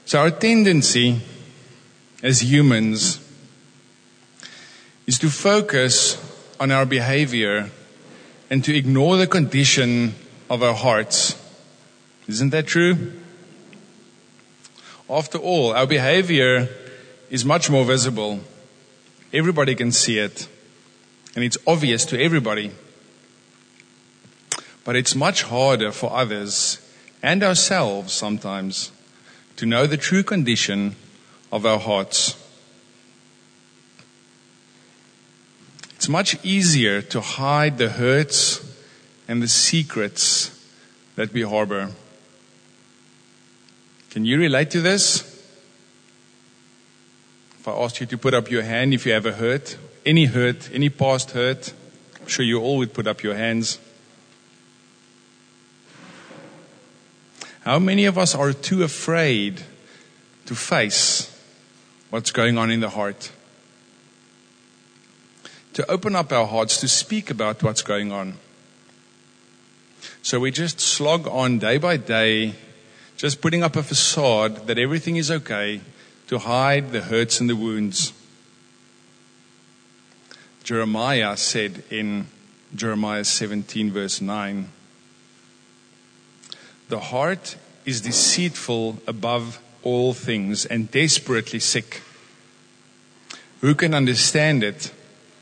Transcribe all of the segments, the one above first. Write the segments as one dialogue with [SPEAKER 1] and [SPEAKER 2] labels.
[SPEAKER 1] So our tendency as humans is to focus on our behavior and to ignore the condition of our hearts. Isn't that true? After all, our behavior is much more visible. Everybody can see it, and it's obvious to everybody. But it's much harder for others and ourselves sometimes to know the true condition of our hearts. It's much easier to hide the hurts and the secrets that we harbor. Can you relate to this? If I asked you to put up your hand if you have a hurt, any past hurt, I'm sure you all would put up your hands. How many of us are too afraid to face what's going on in the heart? To open up our hearts, to speak about what's going on. So we just slog on day by day, just putting up a facade that everything is okay, to hide the hurts and the wounds. Jeremiah said in Jeremiah 17 verse 9, "The heart is deceitful above all things and desperately sick. Who can understand it?"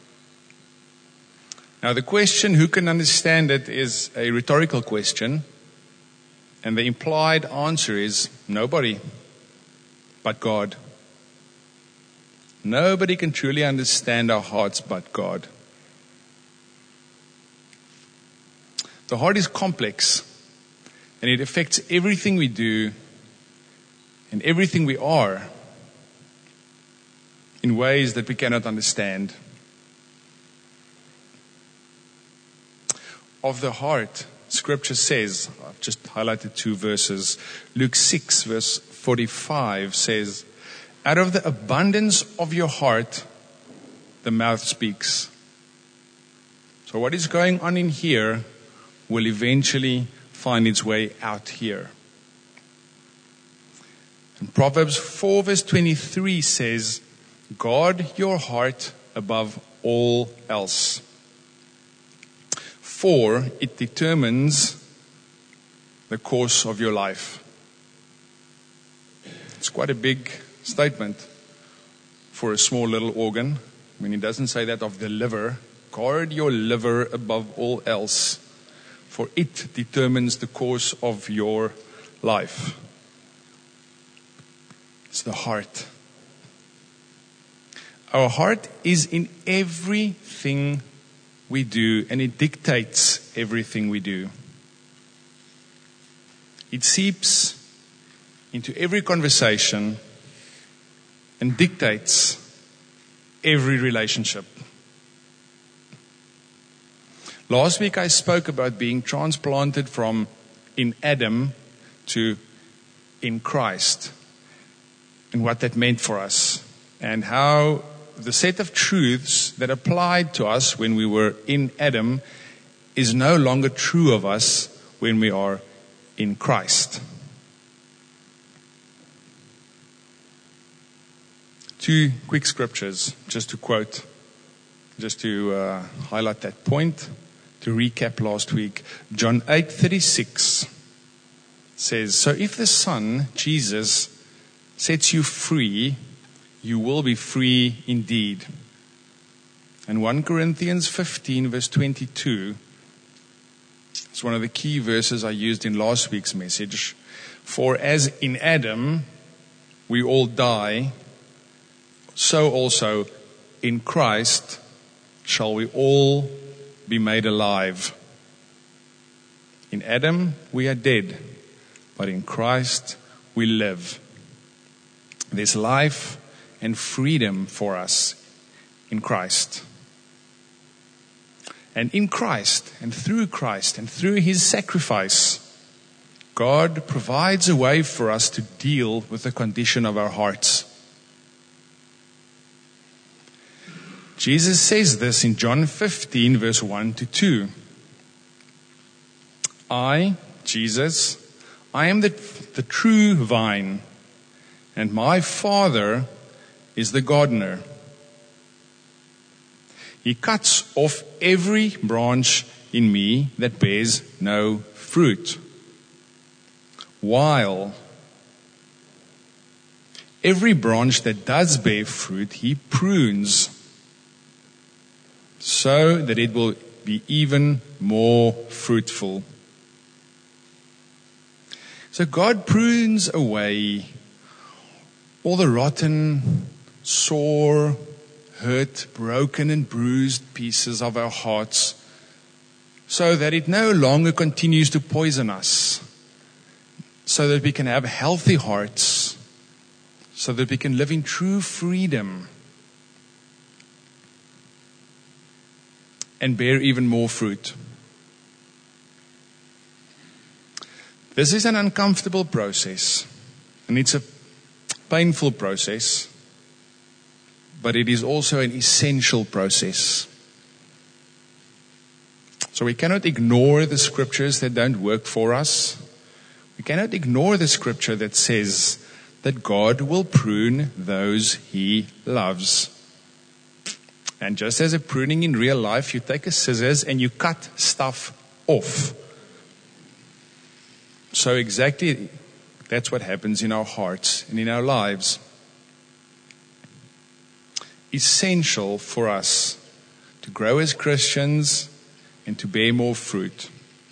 [SPEAKER 1] Now the question, who can understand it, is a rhetorical question. And the implied answer is nobody but God. Nobody can truly understand our hearts but God. The heart is complex, and it affects everything we do and everything we are in ways that we cannot understand. Of the heart, Scripture says, I've just highlighted 2 verses. Luke 6 verse 45 says, "Out of the abundance of your heart, the mouth speaks." So what is going on in here will eventually find its way out here. And Proverbs 4 verse 23 says, "Guard your heart above all else. For it determines the course of your life." It's quite a big statement for a small little organ. I mean, it doesn't say that of the liver. Guard your liver above all else, for it determines the course of your life. It's the heart. Our heart is in everything we do, and it dictates everything we do. It seeps into every conversation and dictates every relationship. Last week I spoke about being transplanted from in Adam to in Christ, and what that meant for us, and how the set of truths that applied to us when we were in Adam is no longer true of us when we are in Christ. 2 quick scriptures, just to quote, just to highlight that point, to recap last week. John 8:36 says, "So if the Son, Jesus, sets you free, you will be free indeed." And 1 Corinthians 15 verse 22, it's one of the key verses I used in last week's message. "For as in Adam we all die, so also in Christ shall we all be made alive. In Adam we are dead, but in Christ we live." There's life and freedom for us in Christ. And in Christ, and through His sacrifice, God provides a way for us to deal with the condition of our hearts. Jesus says this in John 15 verse 1 to 2. "I, Jesus, I am the true vine, and my Father is the gardener. He cuts off every branch in me that bears no fruit, while every branch that does bear fruit, He prunes so that it will be even more fruitful. So God prunes away all the rotten, sore, hurt, broken and bruised pieces of our hearts, so that it no longer continues to poison us, so that we can have healthy hearts, so that we can live in true freedom and bear even more fruit. This is an uncomfortable process, and it's a painful process, but it is also an essential process. So we cannot ignore the scriptures that don't work for us. We cannot ignore the scripture that says that God will prune those He loves. And just as a pruning in real life, you take a scissors and you cut stuff off. So exactly that's what happens in our hearts and in our lives. Essential for us to grow as Christians and to bear more fruit.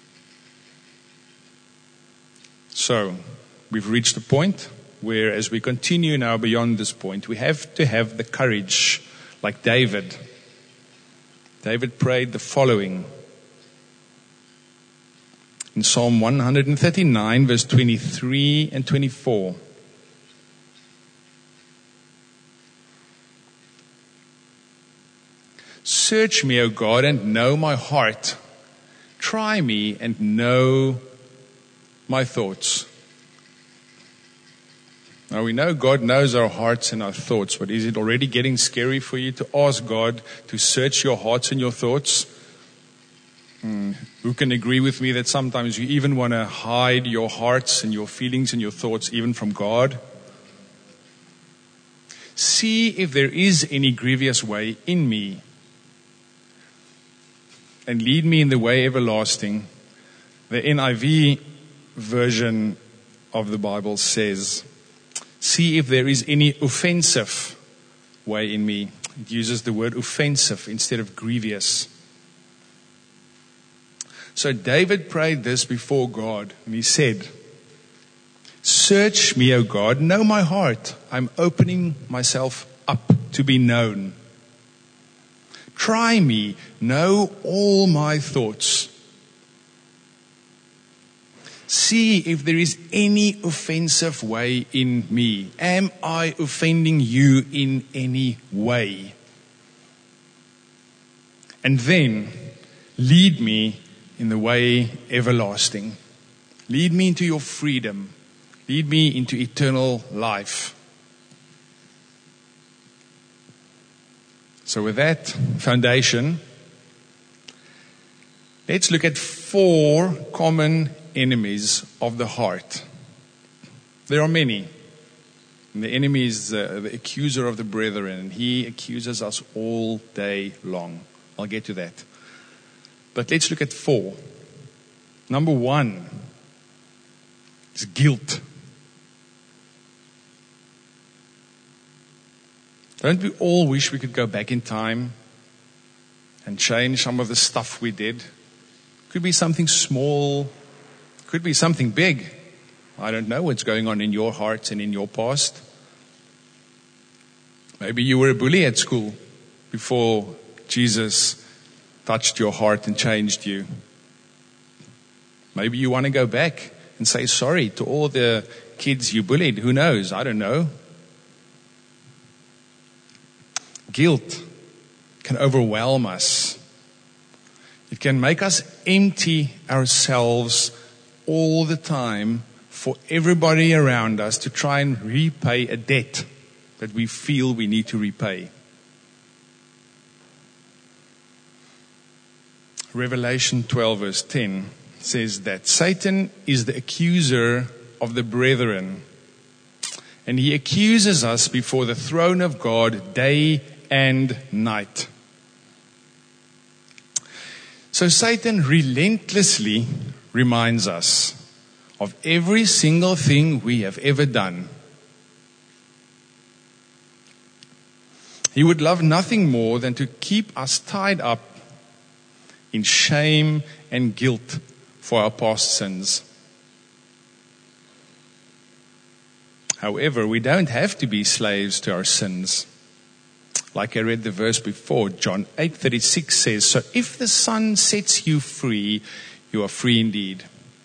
[SPEAKER 1] So, we've reached a point where, as we continue now beyond this point, we have to have the courage, like David. David prayed the following. In Psalm 139, verse 23 and 24. Search me, O God, and know my heart. Try me and know my thoughts. Now we know God knows our hearts and our thoughts, but is it already getting scary for you to ask God to search your hearts and your thoughts? Who can agree with me that sometimes you even want to hide your hearts and your feelings and your thoughts even from God? See if there is any grievous way in me, and lead me in the way everlasting. The NIV version of the Bible says, see if there is any offensive way in me. It uses the word offensive instead of grievous. So David prayed this before God, and he said, search me, O God, know my heart. I'm opening myself up to be known. Try me, know all my thoughts. See if there is any offensive way in me. Am I offending you in any way? And then lead me in the way everlasting. Lead me into your freedom. Lead me into eternal life. So with that foundation, let's look at 4 common enemies of the heart. There are many. And the enemy is the accuser of the brethren, and he accuses us all day long. I'll get to that. But let's look at 4. Number 1 is guilt. Don't we all wish we could go back in time and change some of the stuff we did? Could be something small, could be something big. I don't know what's going on in your hearts and in your past. Maybe you were a bully at school before Jesus touched your heart and changed you. Maybe you want to go back and say sorry to all the kids you bullied. Who knows? I don't know. Guilt can overwhelm us. It can make us empty ourselves all the time for everybody around us to try and repay a debt that we feel we need to repay. Revelation 12 verse 10 says that Satan is the accuser of the brethren. And he accuses us before the throne of God day and night. So Satan relentlessly reminds us of every single thing we have ever done. He would love nothing more than to keep us tied up in shame and guilt for our past sins. However, we don't have to be slaves to our sins. Like I read the verse before, John 8:36 says, "So if the Son sets you free, you are free indeed."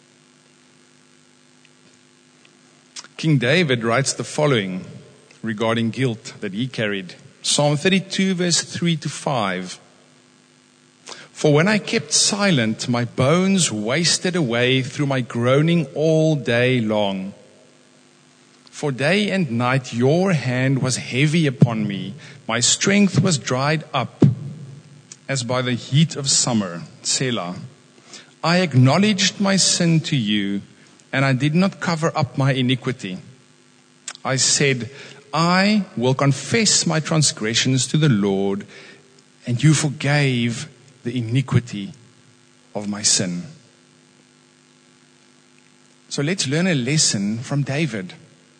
[SPEAKER 1] King David writes the following regarding guilt that he carried. Psalm 32 verse 3-5. "For when I kept silent, my bones wasted away through my groaning all day long. For day and night your hand was heavy upon me. My strength was dried up as by the heat of summer. Selah. I acknowledged my sin to you, and I did not cover up my iniquity. I said, I will confess my transgressions to the Lord, and you forgave the iniquity of my sin." So let's learn a lesson from David.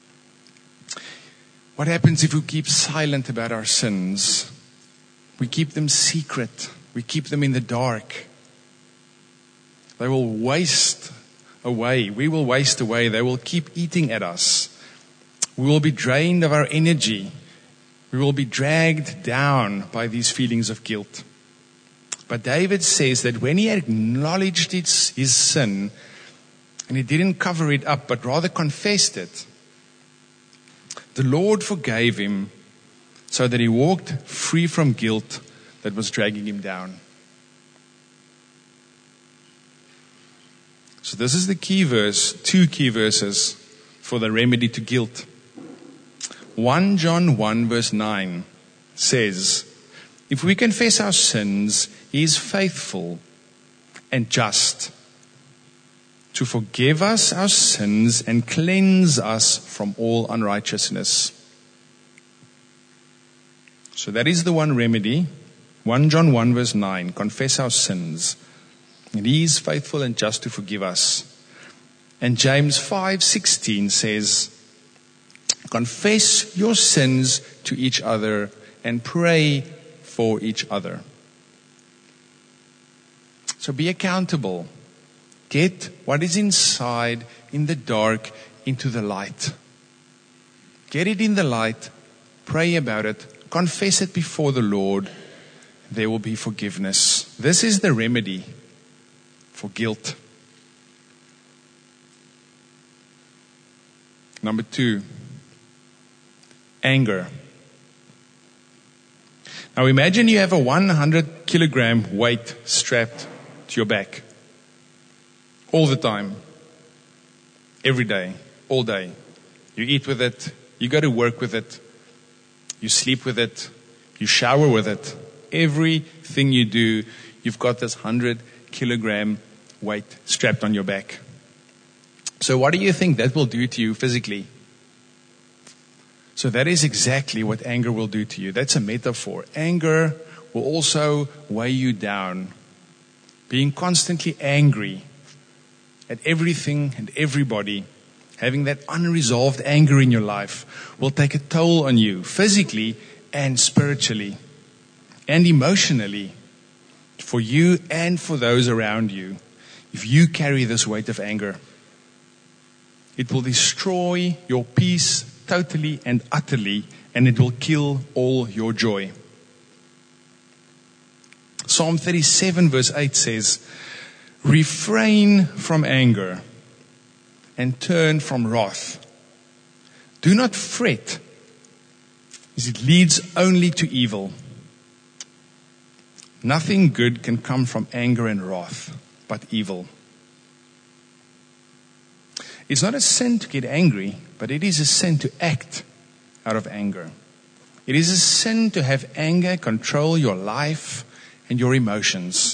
[SPEAKER 1] What happens if we keep silent about our sins? We keep them secret. We keep them in the dark. They will waste away. We will waste away. They will keep eating at us. We will be drained of our energy. We will be dragged down by these feelings of guilt. But David says that when he acknowledged his sin, and he didn't cover it up, but rather confessed it, the Lord forgave him so that he walked free from guilt that was dragging him down. So this is the key verse, 2 key verses for the remedy to guilt. 1 John 1 verse 9 says, "If we confess our sins, he is faithful and just to forgive us our sins and cleanse us from all unrighteousness." So that is the one remedy. 1 John 1 verse 9, confess our sins. And he is faithful and just to forgive us. And James 5:16 says, "Confess your sins to each other and pray for each other." So be accountable. Get what is inside in the dark into the light. Get it in the light. Pray about it. Confess it before the Lord. There will be forgiveness. This is the remedy for guilt. Number 2, anger. Now imagine you have a 100 kilogram weight strapped to your back. All the time. Every day. All day. You eat with it. You go to work with it. You sleep with it. You shower with it. Everything you do, you've got this 100 kilogram weight strapped on your back. So what do you think that will do to you physically? So that is exactly what anger will do to you. That's a metaphor. Anger will also weigh you down. Being constantly angry at everything and everybody, having that unresolved anger in your life will take a toll on you physically and spiritually and emotionally for you and for those around you. If you carry this weight of anger, it will destroy your peace totally and utterly, and it will kill all your joy. Psalm 37 verse 8 says, "Refrain from anger and turn from wrath. Do not fret, as it leads only to evil. Nothing good can come from anger and wrath, but evil." It's not a sin to get angry, but it is a sin to act out of anger. It is a sin to have anger control your life and your emotions.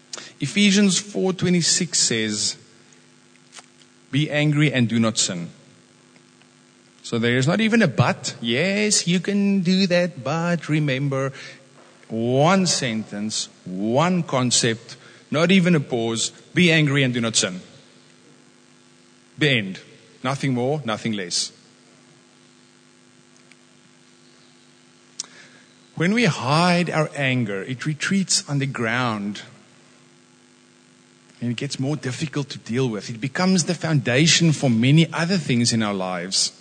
[SPEAKER 1] Ephesians 4:26 says, "Be angry and do not sin." So there is not even a but. Yes, you can do that, but remember, one sentence, one concept, not even a pause. Be angry and do not sin. The end. Nothing more, nothing less. When we hide our anger, it retreats underground. And it gets more difficult to deal with. It becomes the foundation for many other things in our lives.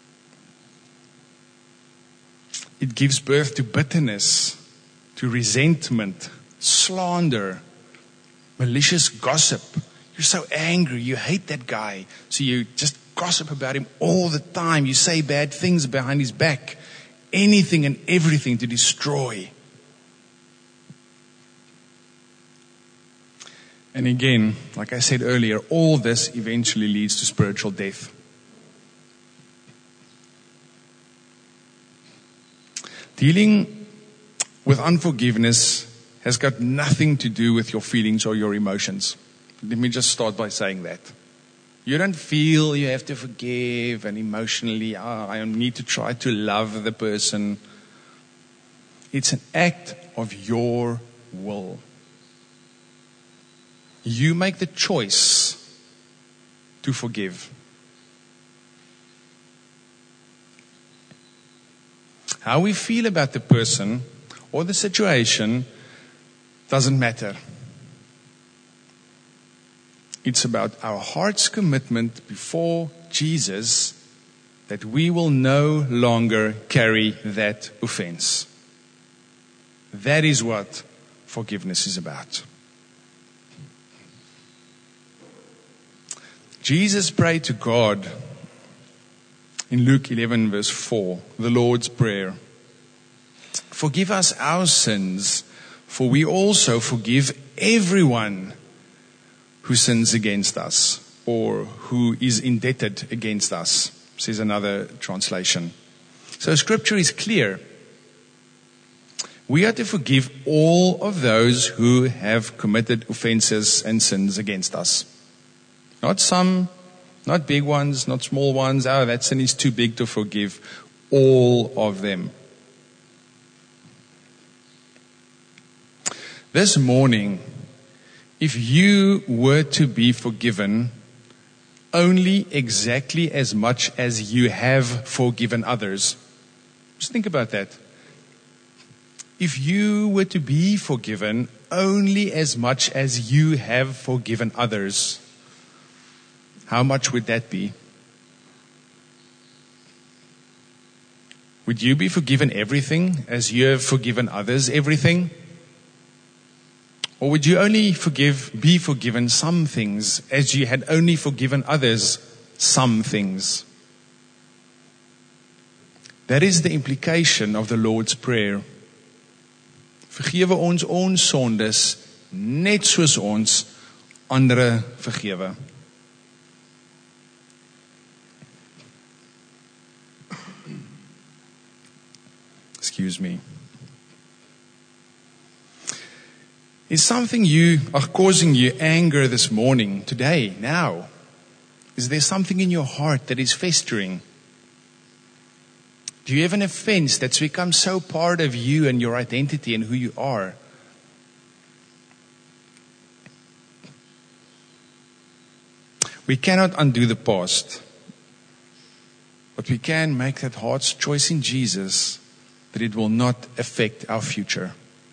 [SPEAKER 1] It gives birth to bitterness, to resentment, slander, malicious gossip. You're so angry, you hate that guy, so you just gossip about him all the time. You say bad things behind his back. Anything and everything to destroy. And again, like I said earlier, all this eventually leads to spiritual death. Dealing with unforgiveness has got nothing to do with your feelings or your emotions. Let me just start by saying that. You don't feel you have to forgive and emotionally, I need to try to love the person. It's an act of your will. You make the choice to forgive. How we feel about the person or the situation doesn't matter. It's about our heart's commitment before Jesus that we will no longer carry that offense. That is what forgiveness is about. Jesus prayed to God in Luke 11 verse 4, the Lord's Prayer. Forgive us our sins, for we also forgive everyone who sins against us or who is indebted against us, says another translation. So scripture is clear. We are to forgive all of those who have committed offenses and sins against us. Not some, not big ones, not small ones. Oh, that sin is too big to forgive. All of them. This morning, if you were to be forgiven only exactly as much as you have forgiven others, just think about that. If you were to be forgiven only as much as you have forgiven others, how much would that be? Would you be forgiven everything as you have forgiven others everything? Or would you only be forgiven some things as you had only forgiven others some things? That is the implication of the Lord's Prayer. Vergewe ons sondes, net soos ons ander vergewe. Excuse me. Is something causing you anger this morning, today, now? Is there something in your heart that is festering? Do you have an offense that's become so part of you and your identity and who you are? We cannot undo the past, but we can make that heart's choice in Jesus that it will not affect our future.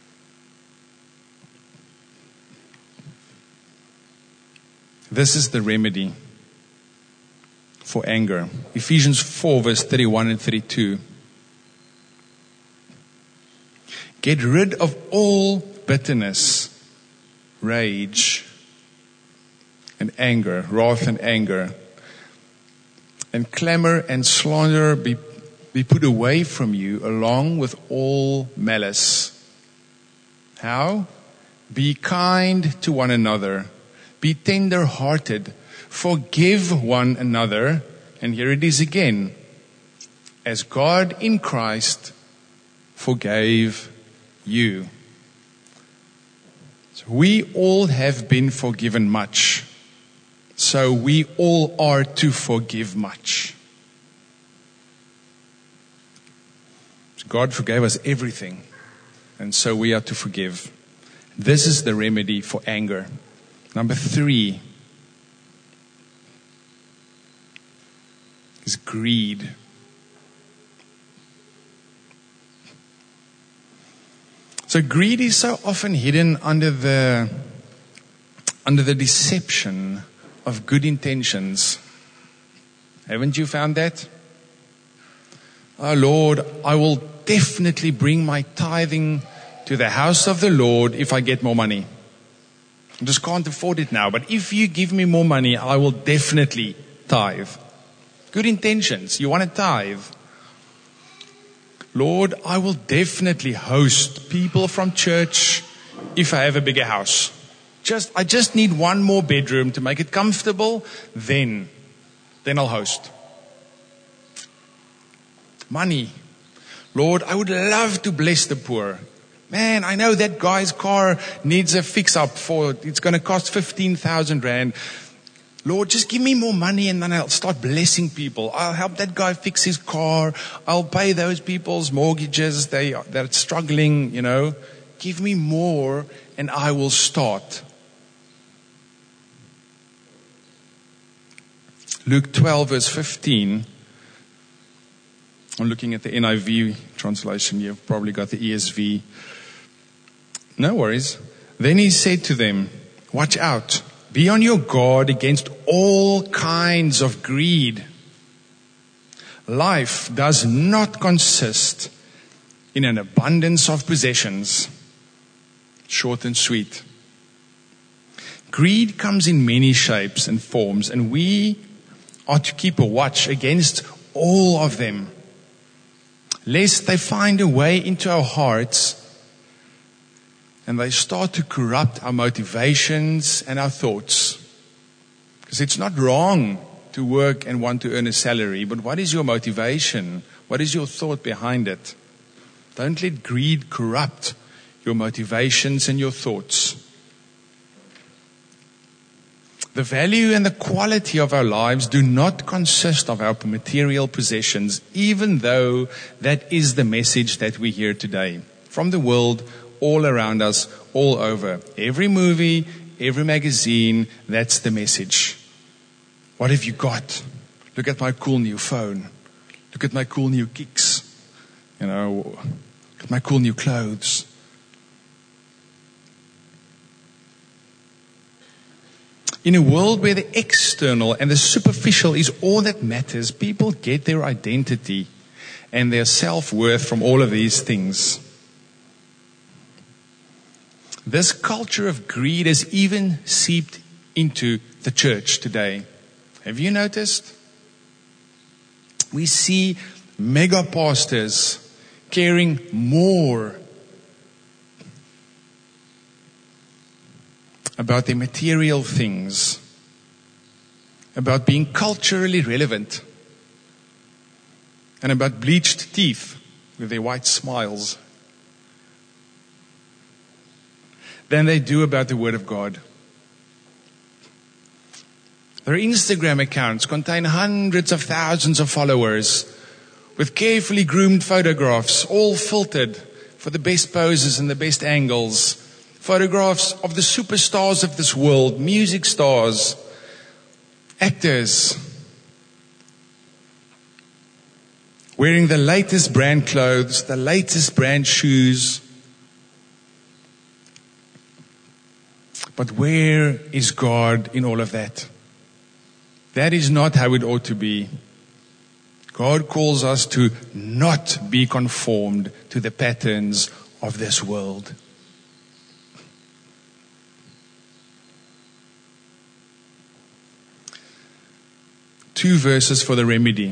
[SPEAKER 1] This is the remedy for anger. Ephesians 4 verse 31 and 32. Get rid of all bitterness, rage, and anger, wrath and anger. And clamor and slander be put away from you along with all malice. How? Be kind to one another. Be tender-hearted. Forgive one another. And here it is again. As God in Christ forgave you. So we all have been forgiven much. So we all are to forgive much. God forgave us everything. And so we are to forgive. This is the remedy for anger. Number 3 is greed. So greed is so often hidden under the deception of good intentions. Haven't you found that? Oh Lord, I will definitely bring my tithing to the house of the Lord if I get more money. I just can't afford it now, but if you give me more money, I will definitely tithe. Good intentions. You want to tithe. Lord, I will definitely host people from church if I have a bigger house. I just need one more bedroom to make it comfortable, then I'll host. Money. Lord, I would love to bless the poor. Man, I know that guy's car needs a fix-up it's going to cost 15,000 rand. Lord, just give me more money and then I'll start blessing people. I'll help that guy fix his car. I'll pay those people's mortgages. They're struggling, Give me more and I will start. Luke 12 verse 15. I'm looking at the NIV translation. You've probably got the ESV. No worries. Then he said to them, watch out. Be on your guard against all kinds of greed. Life does not consist in an abundance of possessions. Short and sweet. Greed comes in many shapes and forms, and we are to keep a watch against all of them, lest they find a way into our hearts and they start to corrupt our motivations and our thoughts. Because it's not wrong to work and want to earn a salary, but what is your motivation? What is your thought behind it? Don't let greed corrupt your motivations and your thoughts. The value and the quality of our lives do not consist of our material possessions, even though that is the message that we hear today from the world, all around us, all over. Every movie, every magazine, that's the message. What have you got? Look at my cool new phone. Look at my cool new kicks. Look at my cool new clothes. In a world where the external and the superficial is all that matters, people get their identity and their self-worth from all of these things. This culture of greed has even seeped into the church today. Have you noticed? We see mega pastors caring more about their material things, about being culturally relevant, and about bleached teeth with their white smiles, than they do about the Word of God. Their Instagram accounts contain hundreds of thousands of followers with carefully groomed photographs, all filtered for the best poses and the best angles. Photographs of the superstars of this world, music stars, actors, wearing the latest brand clothes, the latest brand shoes. But where is God in all of that? That is not how it ought to be. God calls us to not be conformed to the patterns of this world. Two verses for the remedy.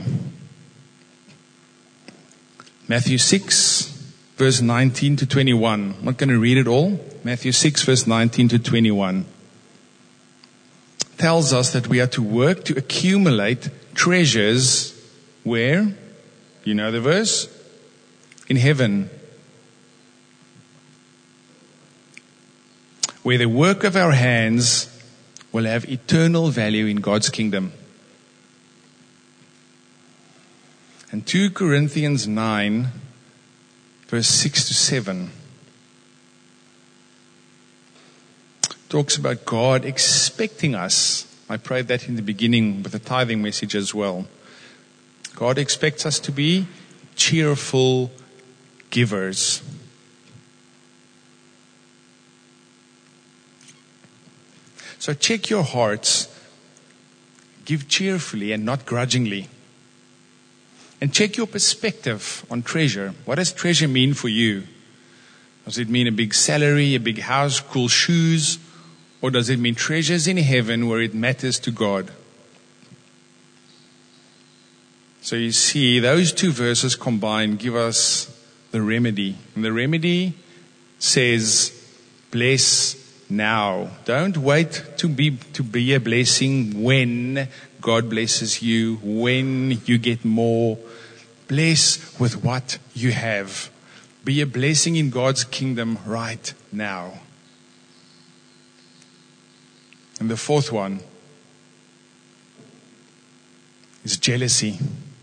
[SPEAKER 1] Matthew 6, verse 19 to 21. I'm not going to read it all. Matthew 6, verse 19 to 21. Tells us that we are to work to accumulate treasures. Where? You know the verse? In heaven. Where the work of our hands will have eternal value in God's kingdom. And 2 Corinthians 9 verse 6 to 7. Talks about God expecting us. I prayed that in the beginning with the tithing message as well. God expects us to be cheerful givers. So check your hearts. Give cheerfully and not grudgingly. And check your perspective on treasure. What does treasure mean for you? Does it mean a big salary, a big house, cool shoes? Or does it mean treasures in heaven where it matters to God? So you see, those two verses combined give us the remedy. And the remedy says, bless now. Don't wait to be a blessing when God blesses you, when you get more. Bless with what you have. Be a blessing in God's kingdom right now. And the fourth one is jealousy.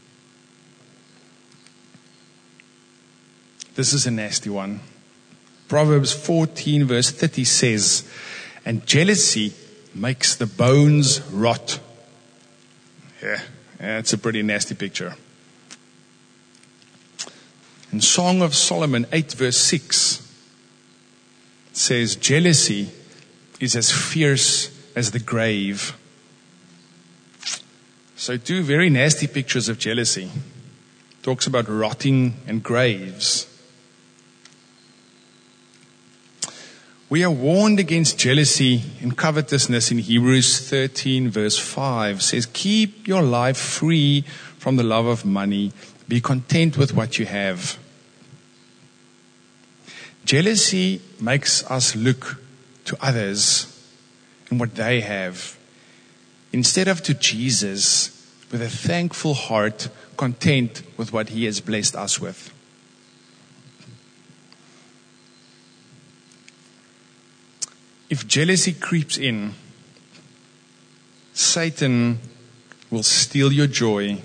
[SPEAKER 1] This is a nasty one. Proverbs 14 verse 30 says, and jealousy makes the bones rot. Yeah, that's a pretty nasty picture. And Song of Solomon 8 verse 6 says, jealousy is as fierce as the grave. So two very nasty pictures of jealousy. Talks about rotting and graves. We are warned against jealousy and covetousness in Hebrews 13 verse 5. Says, keep your life free from the love of money. Be content with what you have. Jealousy makes us look to others and what they have, instead of to Jesus with a thankful heart, content with what He has blessed us with. If jealousy creeps in, Satan will steal your joy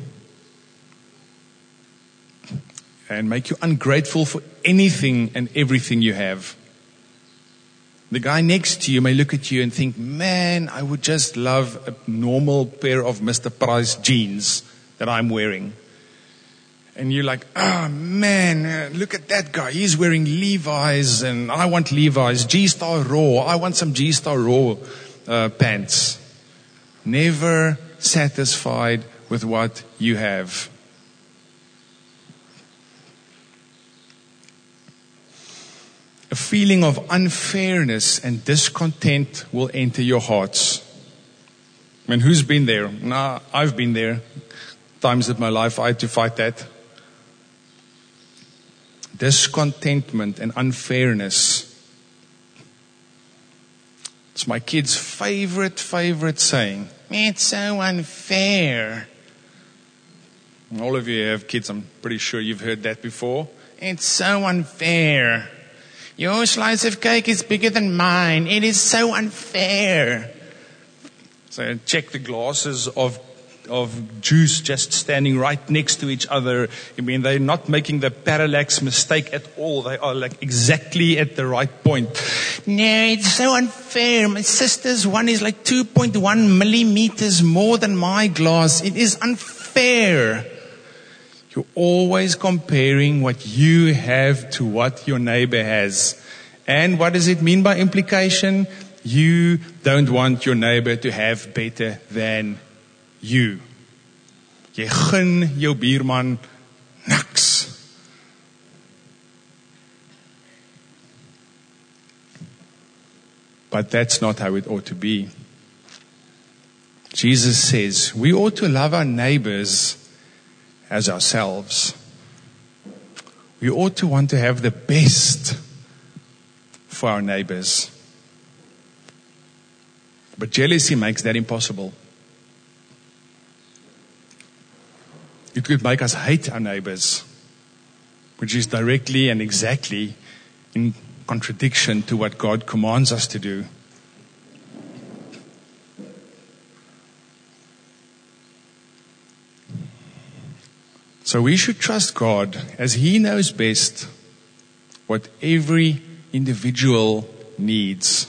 [SPEAKER 1] and make you ungrateful for anything and everything you have. The guy next to you may look at you and think, man, I would just love a normal pair of Mr. Price jeans that I'm wearing. And you're like, oh man, look at that guy. He's wearing Levi's and I want Levi's. G-Star Raw. I want some G-Star Raw pants. Never satisfied with what you have. A feeling of unfairness and discontent will enter your hearts. I mean, who's been there? Nah, I've been there. Times in my life I had to fight that. Discontentment and unfairness. It's my kid's favorite saying. It's so unfair. And all of you have kids, I'm pretty sure you've heard that before. It's so unfair. Your slice of cake is bigger than mine. It is so unfair. So check the glasses of juice just standing right next to each other. I mean, they're not making the parallax mistake at all. They are like exactly at the right point. No, it's so unfair. My sister's one is like 2.1 millimeters more than my glass. It is unfair. You're always comparing what you have to what your neighbor has. And what does it mean by implication? You don't want your neighbor to have better than you. Jy gun jou buurman niks. But that's not how it ought to be. Jesus says we ought to love our neighbors as ourselves. We ought to want to have the best for our neighbors. But jealousy makes that impossible. It could make us hate our neighbors, which is directly and exactly in contradiction to what God commands us to do. So we should trust God as He knows best what every individual needs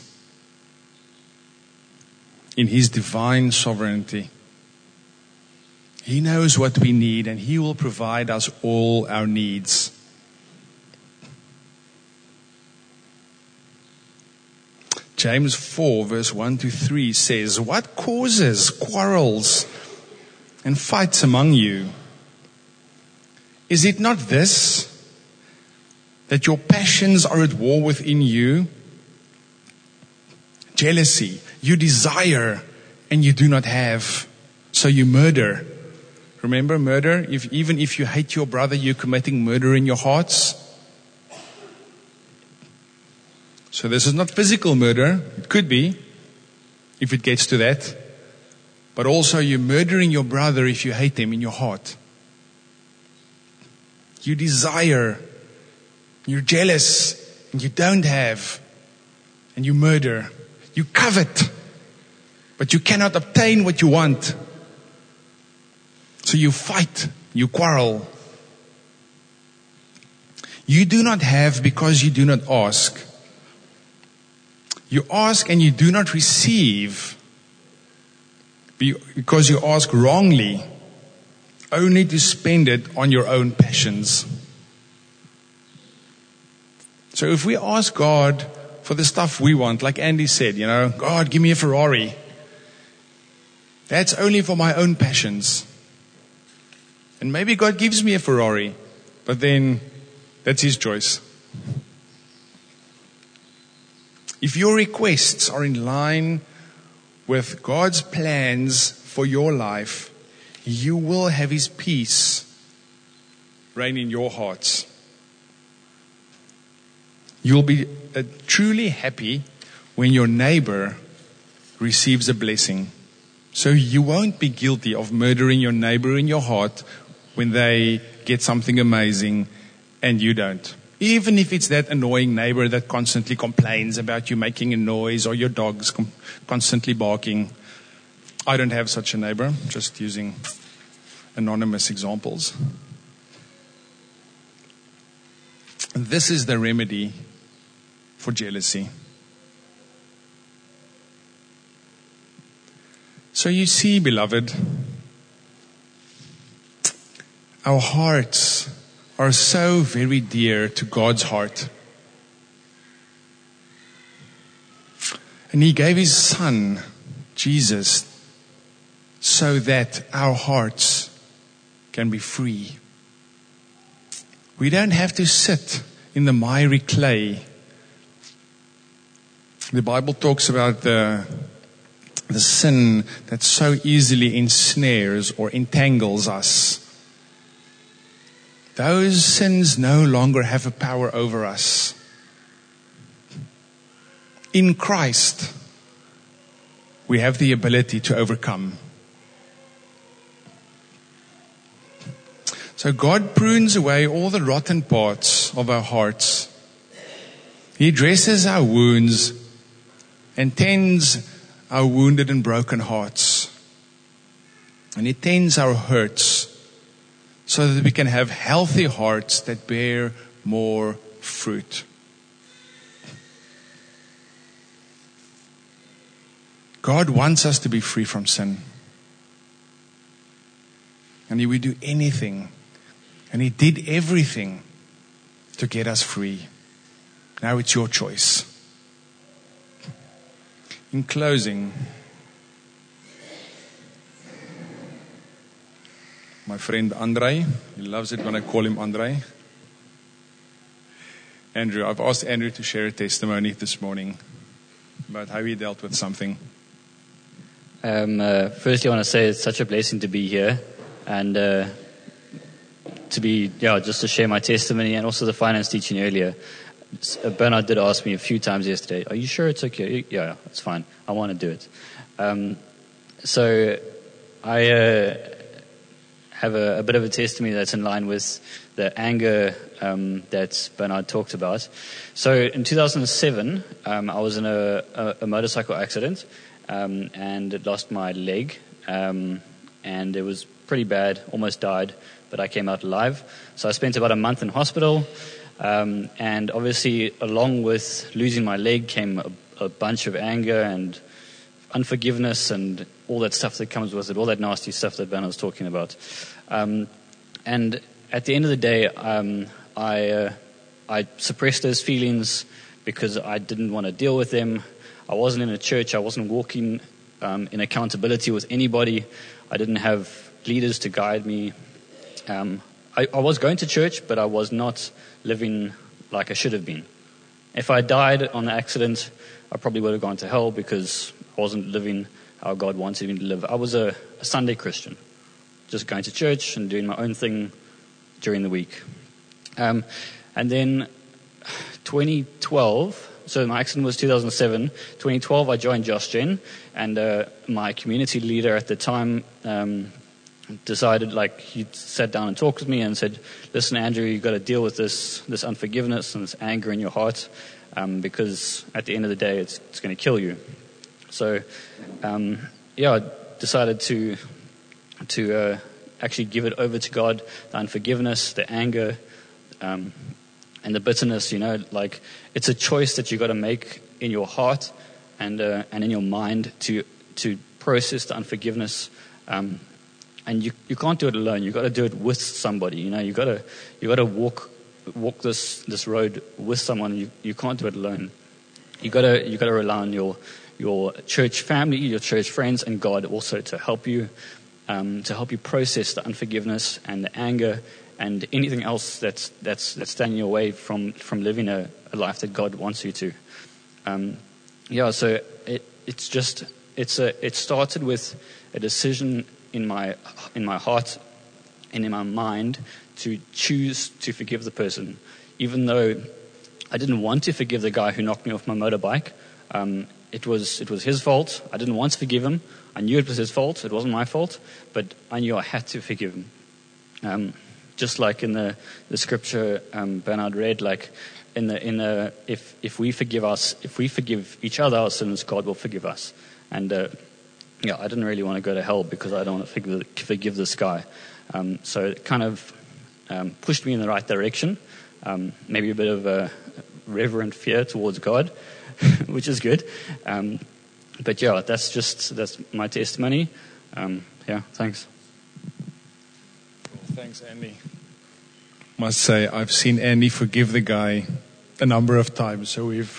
[SPEAKER 1] in His divine sovereignty. He knows what we need, and He will provide us all our needs. James 4 verse 1-3 says, "What causes quarrels and fights among you? Is it not this, that your passions are at war within you? Jealousy, you desire and you do not have, so you murder." Remember murder? Even if you hate your brother, you're committing murder in your hearts. So this is not physical murder. It could be, if it gets to that. But also you're murdering your brother if you hate him in your heart. You desire, you're jealous, and you don't have, and you murder. You covet, but you cannot obtain what you want. So you fight, you quarrel. You do not have because you do not ask. You ask and you do not receive because you ask wrongly, only to spend it on your own passions. So if we ask God for the stuff we want, like Andy said, God, give me a Ferrari. That's only for my own passions. And maybe God gives me a Ferrari, but then that's His choice. If your requests are in line with God's plans for your life, you will have His peace reign in your hearts. You'll be truly happy when your neighbor receives a blessing. So you won't be guilty of murdering your neighbor in your heart when they get something amazing and you don't. Even if it's that annoying neighbor that constantly complains about you making a noise or your dog's constantly barking. I don't have such a neighbor, just using anonymous examples. This is the remedy for jealousy. So you see, beloved, our hearts are so very dear to God's heart. And He gave His Son, Jesus, so that our hearts can be free. We don't have to sit in the miry clay. The Bible talks about the sin that so easily ensnares or entangles us. Those sins no longer have a power over us. In Christ, we have the ability to overcome. So God prunes away all the rotten parts of our hearts. He dresses our wounds and tends our wounded and broken hearts. And He tends our hurts so that we can have healthy hearts that bear more fruit. God wants us to be free from sin. And He would do anything. And He did everything to get us free. Now it's your choice. In closing, my friend Andre, he loves it when I call him Andre. Andrew, I've asked Andrew to share a testimony this morning about how he dealt with something.
[SPEAKER 2] Firstly, I want to say it's such a blessing to be here and just to share my testimony and also the finance teaching earlier. Bernard did ask me a few times yesterday, "Are you sure it's okay?" Yeah, it's fine. I want to do it. So I have a bit of a testimony that's in line with the anger that Bernard talked about. So in 2007, I was in a motorcycle accident and lost my leg. And it was pretty bad, almost died, but I came out alive. So I spent about a month in hospital. And obviously, along with losing my leg came a bunch of anger and unforgiveness and all that stuff that comes with it, all that nasty stuff that Ben was talking about. And at the end of the day, I suppressed those feelings because I didn't want to deal with them. I wasn't in a church. I wasn't walking in accountability with anybody. I didn't have leaders to guide me. I was going to church, but I was not living like I should have been. If I died on the accident, I probably would have gone to hell because I wasn't living how God wanted me to live. I was a Sunday Christian, just going to church and doing my own thing during the week. And then 2012, so my accident was 2007. 2012, I joined Josh Gen, and my community leader at the time decided, he sat down and talked with me and said, listen, Andrew, you've got to deal with this unforgiveness and this anger in your heart, because at the end of the day, it's going to kill you. So, I decided to actually give it over to God, the unforgiveness, the anger, and the bitterness. It's a choice that you've got to make in your heart and in your mind to process the unforgiveness. And you can't do it alone. You've got to do it with somebody. You've got to walk this road with someone. You can't do it alone. You've got to rely on your church family, your church friends, and God also to help you process the unforgiveness and the anger and anything else that's standing your way from living a life that God wants you to. So it started with a decision in my heart and in my mind to choose to forgive the person, even though I didn't want to forgive the guy who knocked me off my motorbike. It was his fault. I didn't want to forgive him. I knew it was his fault. It wasn't my fault, but I knew I had to forgive him. Just like in the scripture Bernard read, if we forgive each other our sins, God will forgive us. And I didn't really want to go to hell because I don't want to forgive this guy. So it kind of pushed me in the right direction. Maybe a bit of a reverent fear towards God, which is good. But that's my testimony. Thanks.
[SPEAKER 1] Thanks, Andy. Must say, I've seen Andy forgive the guy a number of times. So we've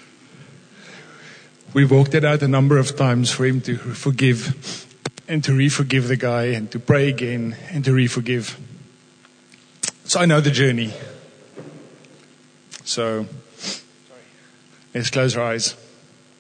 [SPEAKER 1] walked it out a number of times for him to forgive and to re-forgive the guy and to pray again and to re-forgive. So I know the journey. So let's close our eyes.